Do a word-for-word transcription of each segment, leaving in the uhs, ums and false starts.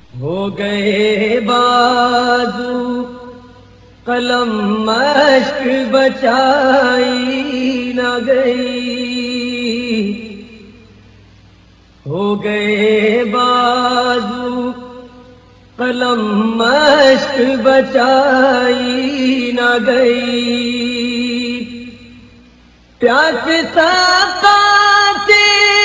ہو گئے بازو قلم مشق بچائی نہ گئی، ہو گئے بازو قلم مشق بچائی نہ گئی، پیاس ساقاتے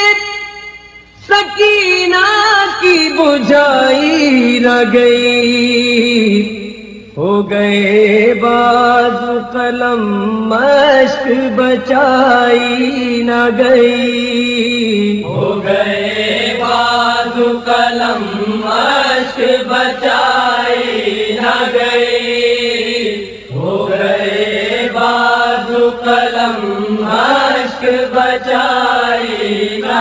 سکینہ کی بجھائی نہ گئی، ہو گئے بازو قلم مشق بچائی نہ گئی، ہو گئے بازو قلم مشق بچائی نہ گئی، ہو گئے بازو قلم مشق بچائی نہ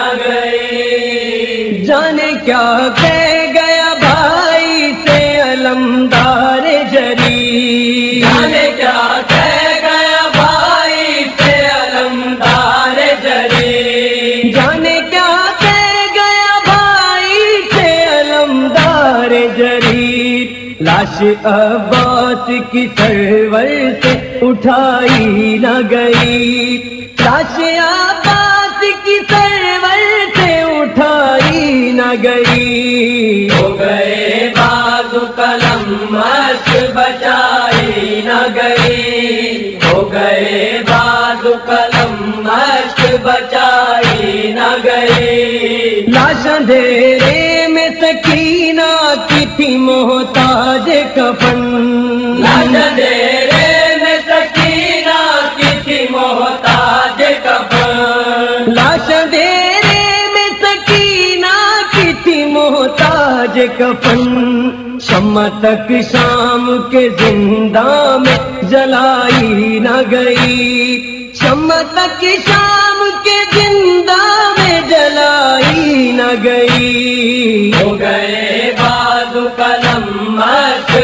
گئی، جانے کیا کہہ گیا بھائی سے علمدار جری، جانے کیا کہہ گیا بھائی سے علمدار جری، جانے کیا کہہ گیا بھائی سے علمدار جری، لاش عباس کی سرور سے اٹھائی نہ گئی، لاش عباس کی سرور سے اٹھائی نہ گئی، ہو گئے بازو قلم مشق بچائی نہ گئی، ہو گئے بازو قلم مشق بچائی نہ گئی، لاش اندھیرے میں سکینہ کی تھی محتاج کفن، لاش اندھیرے میں سکینہ کی تھی محتاج کفن، لاش اندھیرے میں سکینہ کی تھی محتاج کفن، شمع تک شام کے زندہ میں جلائی نہ گئی، شمع تک شام کے زندہ میں جلائی نہ گئی، ہو گئے بازو قلم مشق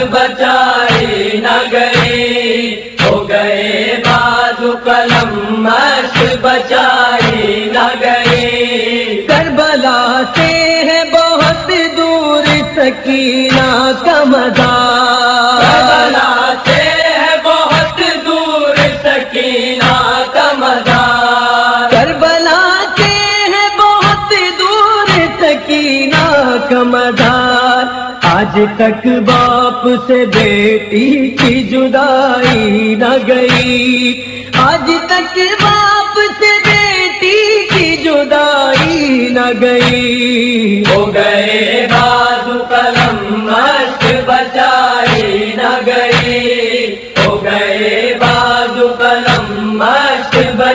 بچائی نہ گئی، ہو گئے بازو قلم مشق بچائی نہ گئی، کربلا سے ہے بہت دور سکینہ کا مزار، کربلا سے ہے بہت دور سکینہ کا مزار، کربلا سے ہے بہت دور سکینہ کا مزار، آج تک باپ سے بیٹی کی جدائی نہ گئی، آج تک باپ سے بیٹی کی جدائی نہ گئی، ہو گئے بازو قلم مشق بچائی نہ گئی، ہو گئے بازو قلم مشق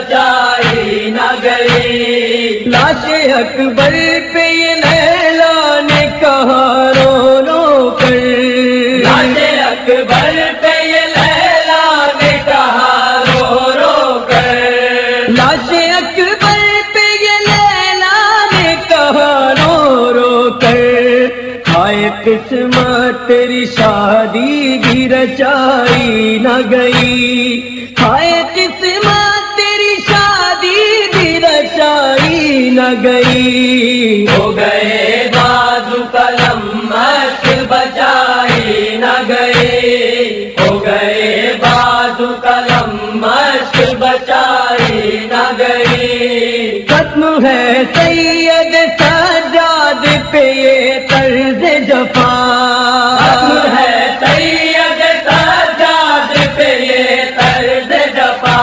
بچائی نہ گئی، لاش اکبر پہ یہ لیلا نے کہا رو رو کر، لاش اکبر پہ یہ لیلا نے کہا رو رو کر، لاش اکبر پہ یہ لیلا نے کہا رو رو کر، ہائے قسمت تیری شادی بھی رچائی نہ گئی، ہائے قسمت تیری شادی بھی رچائی نہ گئی، ہو گئے بازو قلم مشق بچائی نہ گئی، ہو گئے بازو قلم مشق بچائی نہ گئی، ختم ہے سید سجاد پہ یہ طرز جفا، ختم ہے سید سجاد پہ یہ طرز جفا،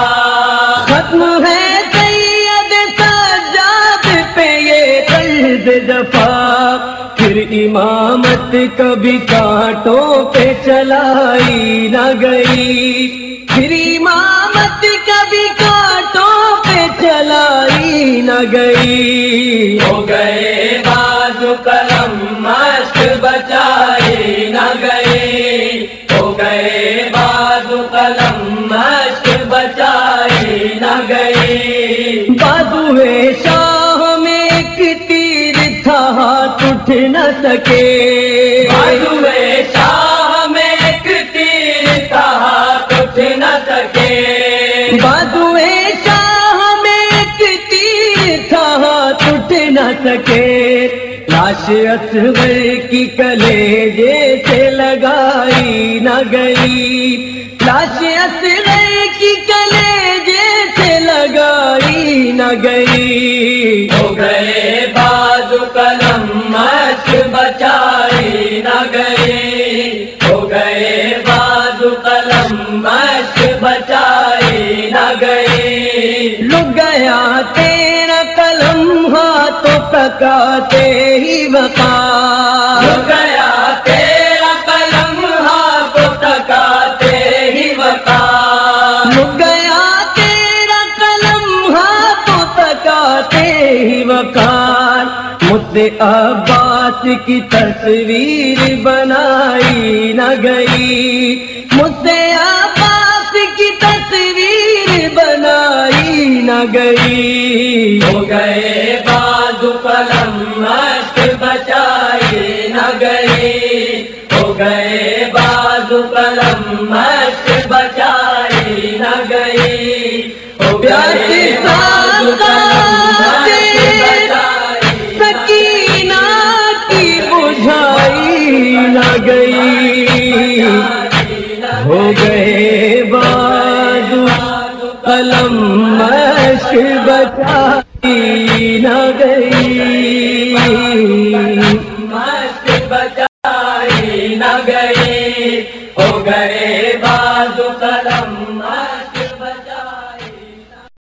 ختم ہے سید سجاد پہ یہ طرز جفا، پھر امامت کبھی کانٹوں پہ چلائی نہ گئی، پھر امامت کبھی کانٹوں پہ چلائی نہ گئی، ہو گئے بازو قلم مشق بچائی نہ گئی، ہو گئے بازو قلم مشق بچائی نہ گئی، بازو شاہ میں ایک تیر تھا ہاتھ اٹھ نہ سکے، بازو شاہ میں ایک تیر تھا ہاتھ اٹھ نہ سکے، بازو شاہ میں ایک تیر تھا ہاتھ اٹھ نہ سکے، لاش اصغر کی کلیجے سے لگائی نہ گئی، لاش اصغر کی کلیجے سے لگائی نہ گئی، ہو گئے بازو قلم مشق بچائی نہ گئی، ہو گئے بازو قلم مشق بچائی نہ گئی، لٹ گیا تیرا قلم ہاتھوں تکاتے ہی وقار، لٹ گیا تیرا قلم ہاتھوں تکاتے ہی وقار، لٹ گیا تیرا قلم ہاتھوں تکاتے ہی وقار، مجھ سے عباس کی تصویر بنائی نہ گئی، مجھ سے عباس کی تصویر بنائی نہ گئی، ہو گئے بازو قلم مشق بچائی نہ گئی، ہو گئے بازو قلم مشق بچائی نہ گئی، ہو گئے بازو قلم مشق بچائی سکینہ کی بجھائی نہ گئی، ہو گئے بازو قلم مشق بچائی نہ گئی،